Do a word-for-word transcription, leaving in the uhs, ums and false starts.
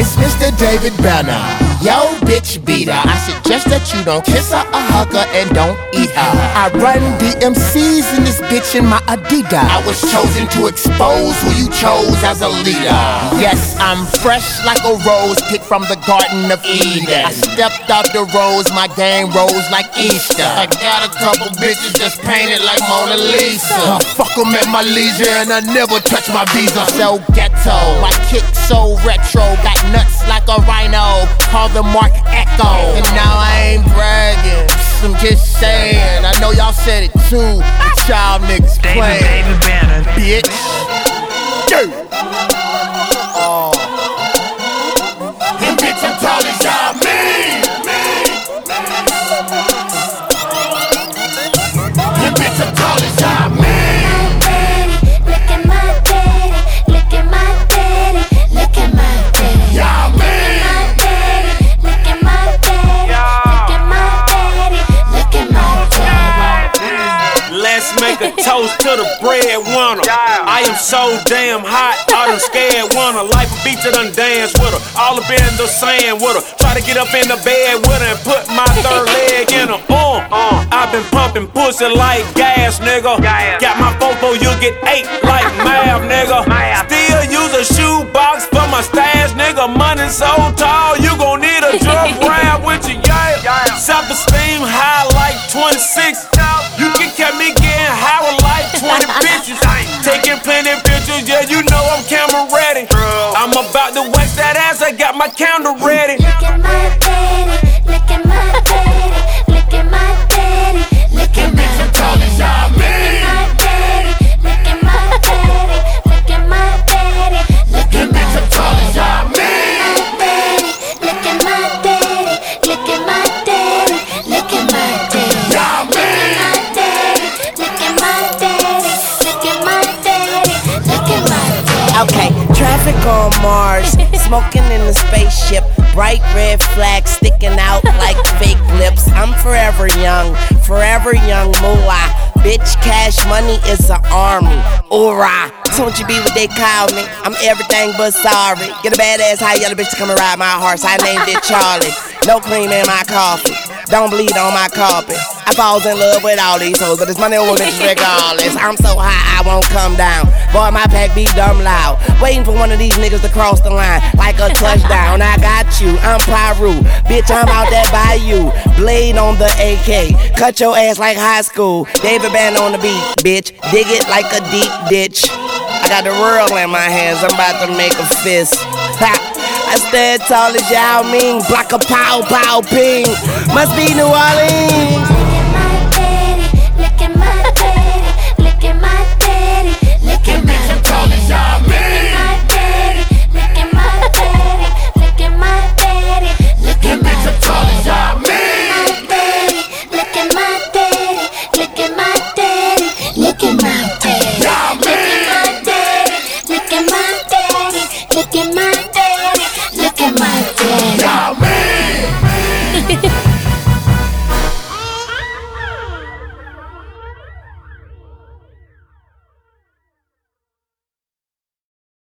it's Mister David Banner, yo bitch beater. I suggest that you don't kiss her or hug her and don't eat her. I run D M Cs in this bitch in my Adidas. I was chosen to expose who you chose as a leader. Yes, I'm fresh like a rose picked from the Garden of Eden. I stepped out the rose, my game rose like Easter. I got a couple bitches just painted like Mona Lisa. I fuck them at my leisure and I never touch my visa. So ghetto, my kick so retro, got nuts like a rhino, call the Mark Echo. And now I ain't bragging, I'm just saying, I know y'all said it too, but y'all niggas playing. David, David Banner, bitch. Yeah. Oh. And bitch, I'm tall as y'all mean. And bitch, I'm tall as y'all mean. Look at my daddy, look at my daddy, look at my daddy. Y'all mean. Look at my daddy, look at my daddy, look at my daddy. Let's make a toast to the breadwinner. I am so damn hot, I done scared winner. Life a beach, I done dance with her. All up in the sand with her. Try to get up in the bed with her and put my third leg in her. Uh, uh, I've been pumping pussy like gas, nigga. Got my fofo, you get eight like math, nigga. Still use a shoebox for my stash, nigga. Money so tall, you gon' need a drug rap with you, yeah. Self-esteem high like twenty-six. You can catch me getting high with like twenty bitches. Taking plenty pictures, yeah, you know I'm camera ready. I'm about to wax that ass, I got my counter ready. Look at my daddy, look at my daddy, look at my daddy, look at my daddy. Look at my daddy, look at my daddy, look at my daddy. Look at my daddy, look at my daddy, look at my daddy. Y'all mean. Look at my daddy, look at my daddy, look at my daddy. Okay, traffic on Mars, smoking in the spaceship, bright red flags sticking out like fake lips. I'm forever young, forever young moolah. Bitch, cash money is an army. Hoorah! Don't you be what they call me? I'm everything but sorry. Get a badass high yellow bitch to come and ride my horse. I named it Charlie. No cream in my coffee. Don't bleed on my carpet. I falls in love with all these hoes, but it's money over bitches regardless. I'm so high I won't come down. Boy, my pack be dumb loud. Waiting for one of these niggas to cross the line like a touchdown. I got you, I'm Pyru. Bitch, I'm out there by you. Blade on the A K. Cut your ass like high school. David Band on the beat, bitch. Dig it like a deep ditch. I got the world in my hands, I'm about to make a fist. Ha! I stand tall as Yao Ming, block a pow pow ping. Must be New Orleans.